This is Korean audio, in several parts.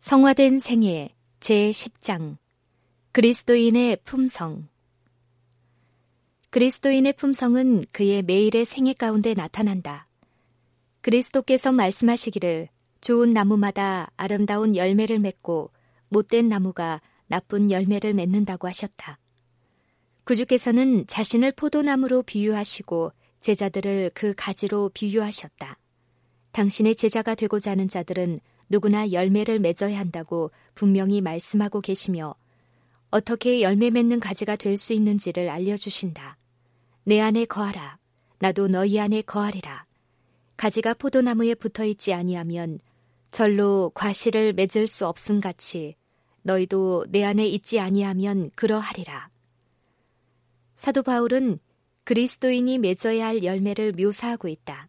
성화된 생애 제10장 그리스도인의 품성. 그리스도인의 품성은 그의 매일의 생애 가운데 나타난다. 그리스도께서 말씀하시기를 좋은 나무마다 아름다운 열매를 맺고 못된 나무가 나쁜 열매를 맺는다고 하셨다. 구주께서는 자신을 포도나무로 비유하시고 제자들을 그 가지로 비유하셨다. 당신의 제자가 되고자 하는 자들은 누구나 열매를 맺어야 한다고 분명히 말씀하고 계시며 어떻게 열매 맺는 가지가 될 수 있는지를 알려주신다. 내 안에 거하라. 나도 너희 안에 거하리라. 가지가 포도나무에 붙어있지 아니하면 절로 과실을 맺을 수 없음같이 너희도 내 안에 있지 아니하면 그러하리라. 사도 바울은 그리스도인이 맺어야 할 열매를 묘사하고 있다.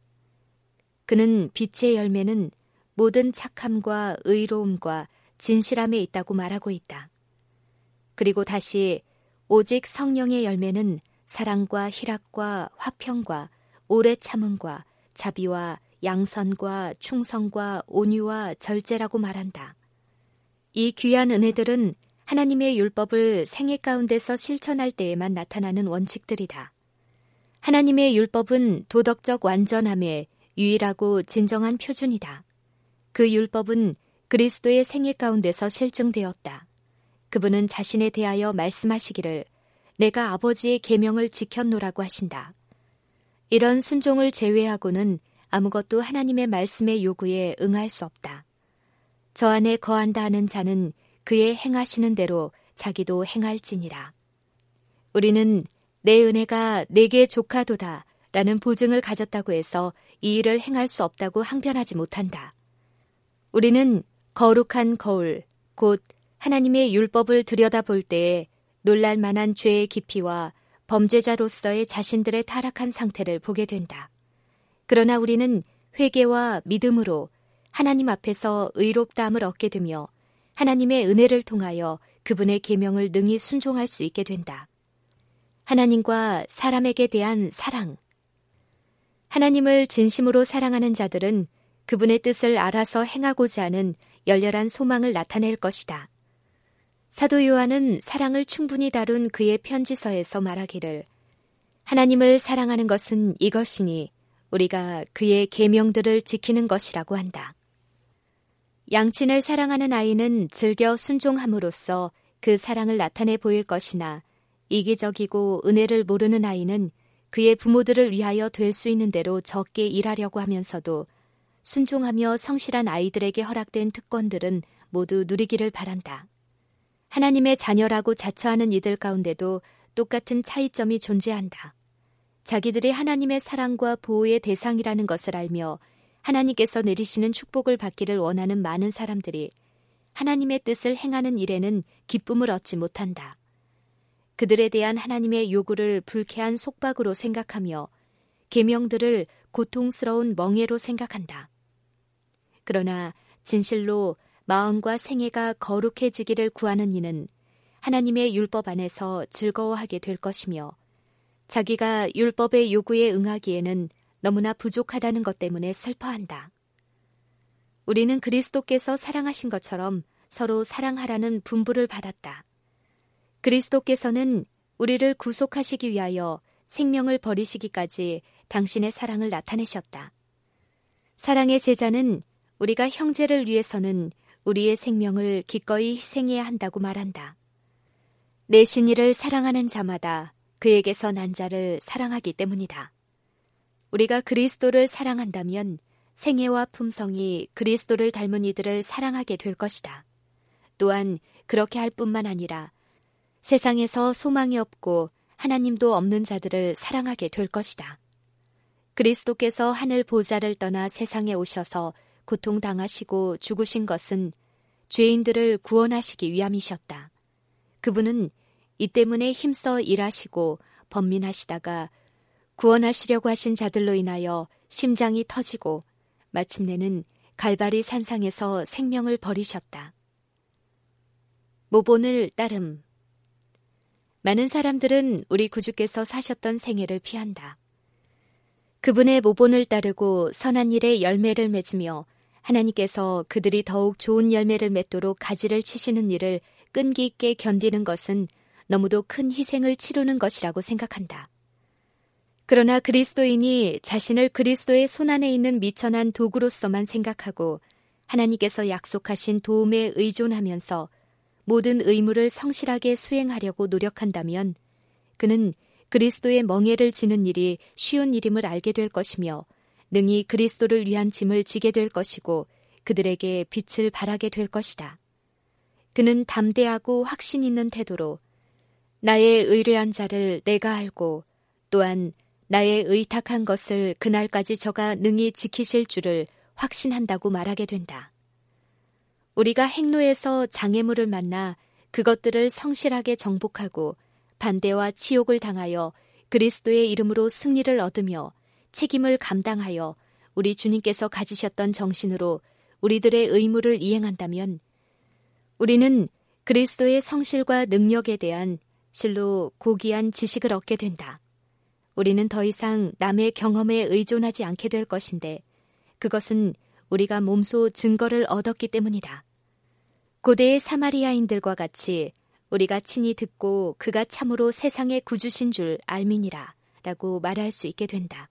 그는 빛의 열매는 모든 착함과 의로움과 진실함에 있다고 말하고 있다. 그리고 다시 오직 성령의 열매는 사랑과 희락과 화평과 오래 참음과 자비와 양선과 충성과 온유와 절제라고 말한다. 이 귀한 은혜들은 하나님의 율법을 생애 가운데서 실천할 때에만 나타나는 원칙들이다. 하나님의 율법은 도덕적 완전함의 유일하고 진정한 표준이다. 그 율법은 그리스도의 생애 가운데서 실증되었다. 그분은 자신에 대하여 말씀하시기를 내가 아버지의 계명을 지켰노라고 하신다. 이런 순종을 제외하고는 아무것도 하나님의 말씀의 요구에 응할 수 없다. 저 안에 거한다 하는 자는 그의 행하시는 대로 자기도 행할지니라. 우리는 내 은혜가 내게 족하도다 라는 보증을 가졌다고 해서 이 일을 행할 수 없다고 항변하지 못한다. 우리는 거룩한 거울, 곧 하나님의 율법을 들여다볼 때에 놀랄 만한 죄의 깊이와 범죄자로서의 자신들의 타락한 상태를 보게 된다. 그러나 우리는 회개와 믿음으로 하나님 앞에서 의롭다함을 얻게 되며 하나님의 은혜를 통하여 그분의 계명을 능히 순종할 수 있게 된다. 하나님과 사람에게 대한 사랑. 하나님을 진심으로 사랑하는 자들은 그분의 뜻을 알아서 행하고자 하는 열렬한 소망을 나타낼 것이다. 사도 요한은 사랑을 충분히 다룬 그의 편지서에서 말하기를 하나님을 사랑하는 것은 이것이니 우리가 그의 계명들을 지키는 것이라고 한다. 양친을 사랑하는 아이는 즐겨 순종함으로써 그 사랑을 나타내 보일 것이나 이기적이고 은혜를 모르는 아이는 그의 부모들을 위하여 될 수 있는 대로 적게 일하려고 하면서도 순종하며 성실한 아이들에게 허락된 특권들은 모두 누리기를 바란다. 하나님의 자녀라고 자처하는 이들 가운데도 똑같은 차이점이 존재한다. 자기들이 하나님의 사랑과 보호의 대상이라는 것을 알며 하나님께서 내리시는 축복을 받기를 원하는 많은 사람들이 하나님의 뜻을 행하는 일에는 기쁨을 얻지 못한다. 그들에 대한 하나님의 요구를 불쾌한 속박으로 생각하며 계명들을 고통스러운 멍해로 생각한다. 그러나 진실로 마음과 생애가 거룩해지기를 구하는 이는 하나님의 율법 안에서 즐거워하게 될 것이며 자기가 율법의 요구에 응하기에는 너무나 부족하다는 것 때문에 슬퍼한다. 우리는 그리스도께서 사랑하신 것처럼 서로 사랑하라는 분부를 받았다. 그리스도께서는 우리를 구속하시기 위하여 생명을 버리시기까지 당신의 사랑을 나타내셨다. 사랑의 제자는 우리가 형제를 위해서는 우리의 생명을 기꺼이 희생해야 한다고 말한다. 내 신이를 사랑하는 자마다 그에게서 난 자를 사랑하기 때문이다. 우리가 그리스도를 사랑한다면 생애와 품성이 그리스도를 닮은 이들을 사랑하게 될 것이다. 또한 그렇게 할 뿐만 아니라 세상에서 소망이 없고 하나님도 없는 자들을 사랑하게 될 것이다. 그리스도께서 하늘 보좌를 떠나 세상에 오셔서 고통당하시고 죽으신 것은 죄인들을 구원하시기 위함이셨다. 그분은 이 때문에 힘써 일하시고 번민하시다가 구원하시려고 하신 자들로 인하여 심장이 터지고 마침내는 갈바리 산상에서 생명을 버리셨다. 모본을 따름. 많은 사람들은 우리 구주께서 사셨던 생애를 피한다. 그분의 모본을 따르고 선한 일에 열매를 맺으며 하나님께서 그들이 더욱 좋은 열매를 맺도록 가지를 치시는 일을 끈기 있게 견디는 것은 너무도 큰 희생을 치르는 것이라고 생각한다. 그러나 그리스도인이 자신을 그리스도의 손안에 있는 미천한 도구로서만 생각하고 하나님께서 약속하신 도움에 의존하면서 모든 의무를 성실하게 수행하려고 노력한다면 그는 그리스도의 멍에를 지는 일이 쉬운 일임을 알게 될 것이며 능히 그리스도를 위한 짐을 지게 될 것이고 그들에게 빛을 발하게 될 것이다. 그는 담대하고 확신 있는 태도로 나의 의뢰한 자를 내가 알고 또한 나의 의탁한 것을 그날까지 저가 능히 지키실 줄을 확신한다고 말하게 된다. 우리가 행로에서 장애물을 만나 그것들을 성실하게 정복하고 반대와 치욕을 당하여 그리스도의 이름으로 승리를 얻으며 책임을 감당하여 우리 주님께서 가지셨던 정신으로 우리들의 의무를 이행한다면 우리는 그리스도의 성실과 능력에 대한 실로 고귀한 지식을 얻게 된다. 우리는 더 이상 남의 경험에 의존하지 않게 될 것인데 그것은 우리가 몸소 증거를 얻었기 때문이다. 고대의 사마리아인들과 같이 우리가 친히 듣고 그가 참으로 세상의 구주신 줄 알미니라 라고 말할 수 있게 된다.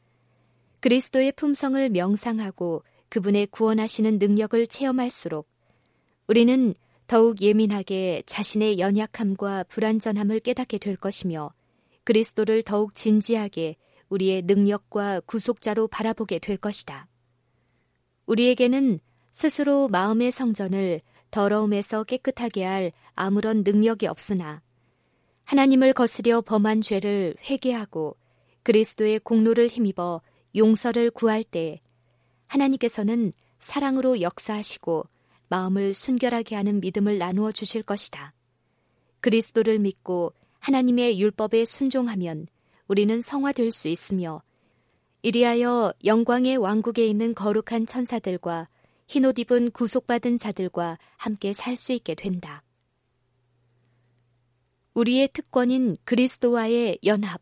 그리스도의 품성을 명상하고 그분의 구원하시는 능력을 체험할수록 우리는 더욱 예민하게 자신의 연약함과 불완전함을 깨닫게 될 것이며 그리스도를 더욱 진지하게 우리의 능력과 구속자로 바라보게 될 것이다. 우리에게는 스스로 마음의 성전을 더러움에서 깨끗하게 할 아무런 능력이 없으나 하나님을 거스려 범한 죄를 회개하고 그리스도의 공로를 힘입어 용서를 구할 때 하나님께서는 사랑으로 역사하시고 마음을 순결하게 하는 믿음을 나누어 주실 것이다. 그리스도를 믿고 하나님의 율법에 순종하면 우리는 성화될 수 있으며 이리하여 영광의 왕국에 있는 거룩한 천사들과 흰옷 입은 구속받은 자들과 함께 살 수 있게 된다. 우리의 특권인 그리스도와의 연합.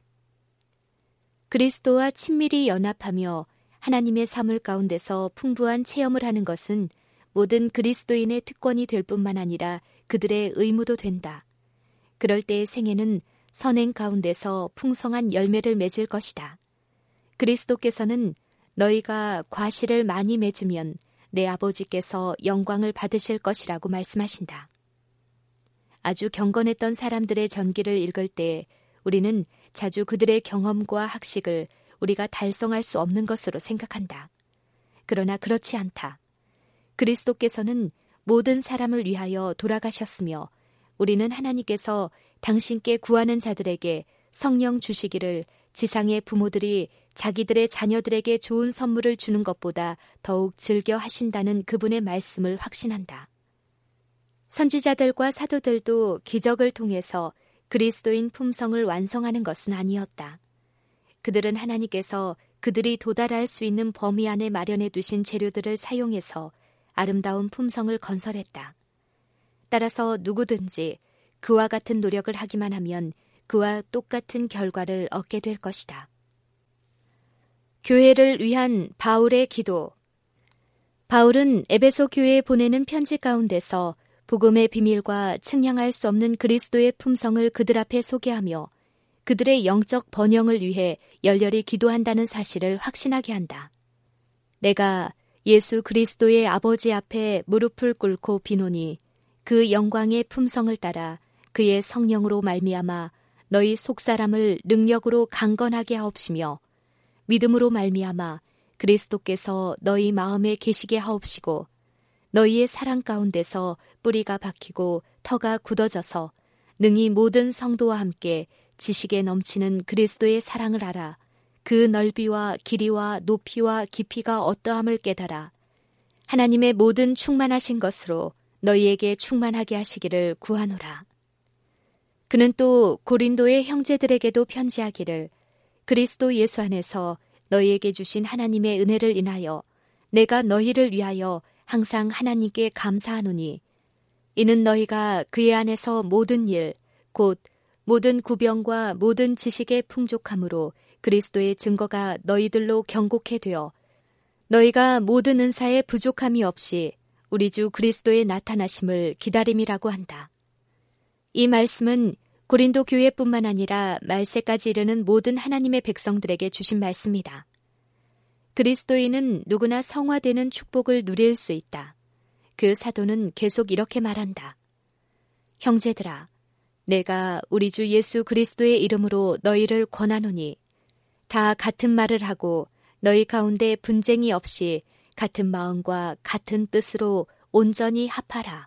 그리스도와 친밀히 연합하며 하나님의 사물 가운데서 풍부한 체험을 하는 것은 모든 그리스도인의 특권이 될 뿐만 아니라 그들의 의무도 된다. 그럴 때의 생애는 선행 가운데서 풍성한 열매를 맺을 것이다. 그리스도께서는 너희가 과실을 많이 맺으면 내 아버지께서 영광을 받으실 것이라고 말씀하신다. 아주 경건했던 사람들의 전기를 읽을 때 우리는 자주 그들의 경험과 학식을 우리가 달성할 수 없는 것으로 생각한다. 그러나 그렇지 않다. 그리스도께서는 모든 사람을 위하여 돌아가셨으며 우리는 하나님께서 당신께 구하는 자들에게 성령 주시기를 지상의 부모들이 자기들의 자녀들에게 좋은 선물을 주는 것보다 더욱 즐겨 하신다는 그분의 말씀을 확신한다. 선지자들과 사도들도 기적을 통해서 그리스도인 품성을 완성하는 것은 아니었다. 그들은 하나님께서 그들이 도달할 수 있는 범위 안에 마련해 두신 재료들을 사용해서 아름다운 품성을 건설했다. 따라서 누구든지 그와 같은 노력을 하기만 하면 그와 똑같은 결과를 얻게 될 것이다. 교회를 위한 바울의 기도. 바울은 에베소 교회에 보내는 편지 가운데서 복음의 비밀과 측량할 수 없는 그리스도의 품성을 그들 앞에 소개하며 그들의 영적 번영을 위해 열렬히 기도한다는 사실을 확신하게 한다. 내가 예수 그리스도의 아버지 앞에 무릎을 꿇고 비노니 그 영광의 품성을 따라 그의 성령으로 말미암아 너희 속사람을 능력으로 강건하게 하옵시며 믿음으로 말미암아 그리스도께서 너희 마음에 계시게 하옵시고 너희의 사랑 가운데서 뿌리가 박히고 터가 굳어져서 능히 모든 성도와 함께 지식에 넘치는 그리스도의 사랑을 알아 그 넓이와 길이와 높이와 깊이가 어떠함을 깨달아 하나님의 모든 충만하신 것으로 너희에게 충만하게 하시기를 구하노라. 그는 또 고린도의 형제들에게도 편지하기를 그리스도 예수 안에서 너희에게 주신 하나님의 은혜를 인하여 내가 너희를 위하여 항상 하나님께 감사하노니 이는 너희가 그의 안에서 모든 일, 곧 모든 구병과 모든 지식의 풍족함으로 그리스도의 증거가 너희들로 경곡해 되어 너희가 모든 은사에 부족함이 없이 우리 주 그리스도의 나타나심을 기다림이라고 한다. 이 말씀은 고린도 교회뿐만 아니라 말세까지 이르는 모든 하나님의 백성들에게 주신 말씀이다. 그리스도인은 누구나 성화되는 축복을 누릴 수 있다. 그 사도는 계속 이렇게 말한다. 형제들아, 내가 우리 주 예수 그리스도의 이름으로 너희를 권하노니 다 같은 말을 하고 너희 가운데 분쟁이 없이 같은 마음과 같은 뜻으로 온전히 합하라.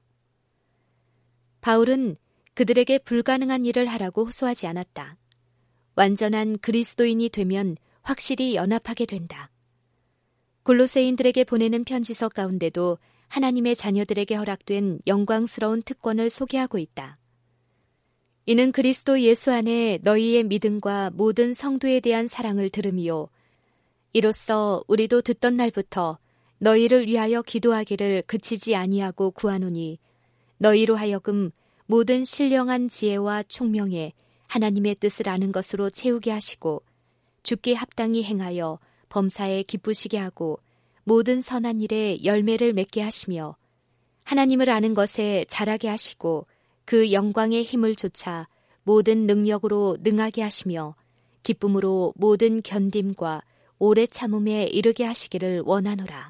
바울은 그들에게 불가능한 일을 하라고 호소하지 않았다. 완전한 그리스도인이 되면 확실히 연합하게 된다. 골로새인들에게 보내는 편지서 가운데도 하나님의 자녀들에게 허락된 영광스러운 특권을 소개하고 있다. 이는 그리스도 예수 안에 너희의 믿음과 모든 성도에 대한 사랑을 들음이요. 이로써 우리도 듣던 날부터 너희를 위하여 기도하기를 그치지 아니하고 구하노니 너희로 하여금 모든 신령한 지혜와 총명에 하나님의 뜻을 아는 것으로 채우게 하시고 주께 합당히 행하여 범사에 기쁘시게 하고 모든 선한 일에 열매를 맺게 하시며 하나님을 아는 것에 자라게 하시고 그 영광의 힘을 좇아 모든 능력으로 능하게 하시며 기쁨으로 모든 견딤과 오래 참음에 이르게 하시기를 원하노라.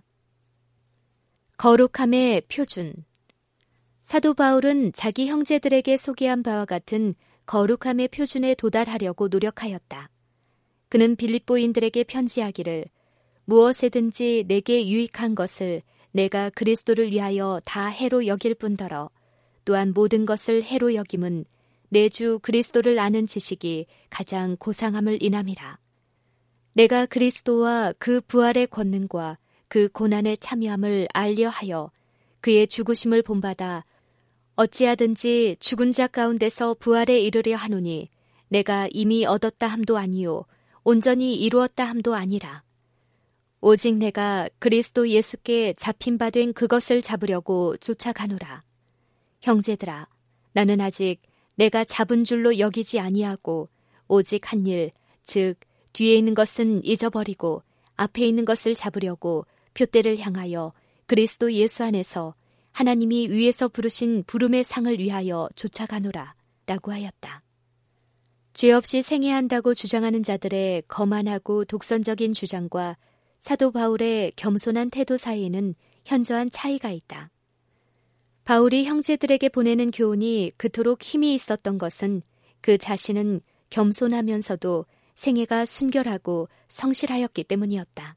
거룩함의 표준. 사도 바울은 자기 형제들에게 소개한 바와 같은 거룩함의 표준에 도달하려고 노력하였다. 그는 빌립보인들에게 편지하기를 무엇에든지 내게 유익한 것을 내가 그리스도를 위하여 다 해로 여길 뿐더러 또한 모든 것을 해로 여김은 내 주 그리스도를 아는 지식이 가장 고상함을 인함이라. 내가 그리스도와 그 부활의 권능과 그 고난의 참여함을 알려하여 그의 죽으심을 본받아 어찌하든지 죽은 자 가운데서 부활에 이르려 하노니 내가 이미 얻었다 함도 아니요 온전히 이루었다 함도 아니라. 오직 내가 그리스도 예수께 잡힌 바 된 그것을 잡으려고 쫓아가노라. 형제들아, 나는 아직 내가 잡은 줄로 여기지 아니하고 오직 한 일, 즉 뒤에 있는 것은 잊어버리고 앞에 있는 것을 잡으려고 표대를 향하여 그리스도 예수 안에서 하나님이 위에서 부르신 부름의 상을 위하여 쫓아가노라 라고 하였다. 죄 없이 생애한다고 주장하는 자들의 거만하고 독선적인 주장과 사도 바울의 겸손한 태도 사이에는 현저한 차이가 있다. 바울이 형제들에게 보내는 교훈이 그토록 힘이 있었던 것은 그 자신은 겸손하면서도 생애가 순결하고 성실하였기 때문이었다.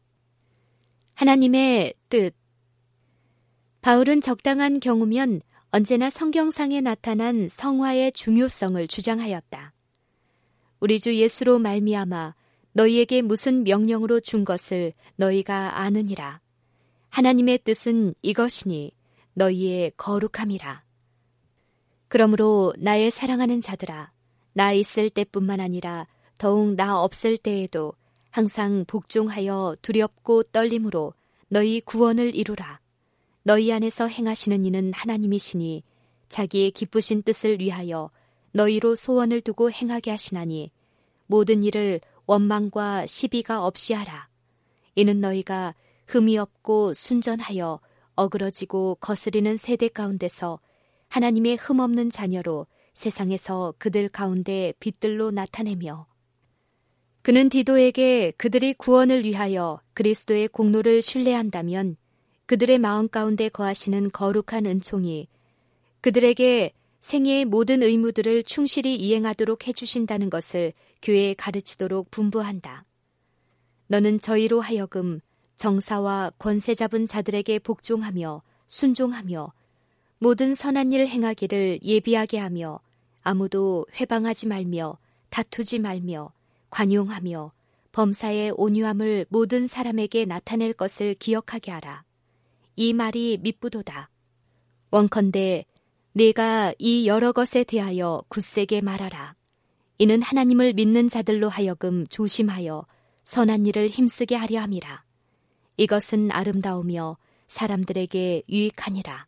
하나님의 뜻. 바울은 적당한 경우면 언제나 성경상에 나타난 성화의 중요성을 주장하였다. 우리 주 예수로 말미암아 너희에게 무슨 명령으로 준 것을 너희가 아느니라. 하나님의 뜻은 이것이니 너희의 거룩함이라. 그러므로 나의 사랑하는 자들아, 나 있을 때뿐만 아니라 더욱 나 없을 때에도 항상 복종하여 두렵고 떨림으로 너희 구원을 이루라. 너희 안에서 행하시는 이는 하나님이시니 자기의 기쁘신 뜻을 위하여 너희로 소원을 두고 행하게 하시나니 모든 일을 원망과 시비가 없이 하라. 이는 너희가 흠이 없고 순전하여 어그러지고 거스리는 세대 가운데서 하나님의 흠없는 자녀로 세상에서 그들 가운데 빛들로 나타내며 그는 디도에게 그들이 구원을 위하여 그리스도의 공로를 신뢰한다면 그들의 마음 가운데 거하시는 거룩한 은총이 그들에게 생애의 모든 의무들을 충실히 이행하도록 해주신다는 것을 교회에 가르치도록 분부한다. 너는 저희로 하여금 정사와 권세 잡은 자들에게 복종하며 순종하며 모든 선한 일 행하기를 예비하게 하며 아무도 회방하지 말며 다투지 말며 관용하며 범사의 온유함을 모든 사람에게 나타낼 것을 기억하게 하라. 이 말이 미쁘도다. 원컨대 네가 이 여러 것에 대하여 굳세게 말하라. 이는 하나님을 믿는 자들로 하여금 조심하여 선한 일을 힘쓰게 하려 함이라. 이것은 아름다우며 사람들에게 유익하니라.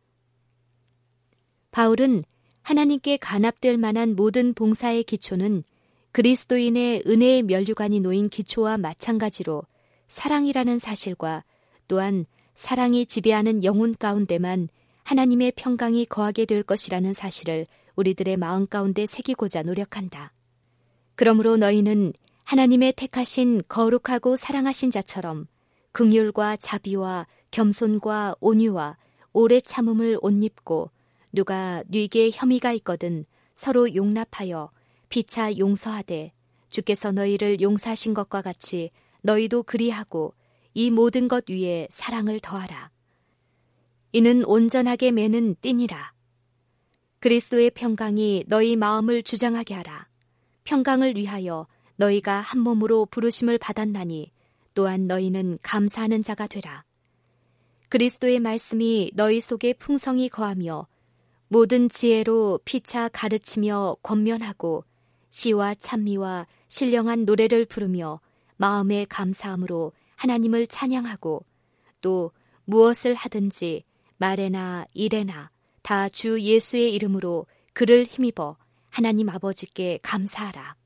바울은 하나님께 간합될 만한 모든 봉사의 기초는 그리스도인의 은혜의 면류관이 놓인 기초와 마찬가지로 사랑이라는 사실과 또한 사랑이 지배하는 영혼 가운데만 하나님의 평강이 거하게 될 것이라는 사실을 우리들의 마음 가운데 새기고자 노력한다. 그러므로 너희는 하나님의 택하신 거룩하고 사랑하신 자처럼 긍휼과 자비와 겸손과 온유와 오래 참음을 옷 입고 누가 네게 혐의가 있거든 서로 용납하여 피차 용서하되 주께서 너희를 용서하신 것과 같이 너희도 그리하고 이 모든 것 위에 사랑을 더하라. 이는 온전하게 매는 띠니라. 그리스도의 평강이 너희 마음을 주장하게 하라. 평강을 위하여 너희가 한 몸으로 부르심을 받았나니 또한 너희는 감사하는 자가 되라. 그리스도의 말씀이 너희 속에 풍성히 거하며 모든 지혜로 피차 가르치며 권면하고 시와 찬미와 신령한 노래를 부르며 마음의 감사함으로 하나님을 찬양하고 또 무엇을 하든지 말에나 일에나 다 주 예수의 이름으로 그를 힘입어 하나님 아버지께 감사하라.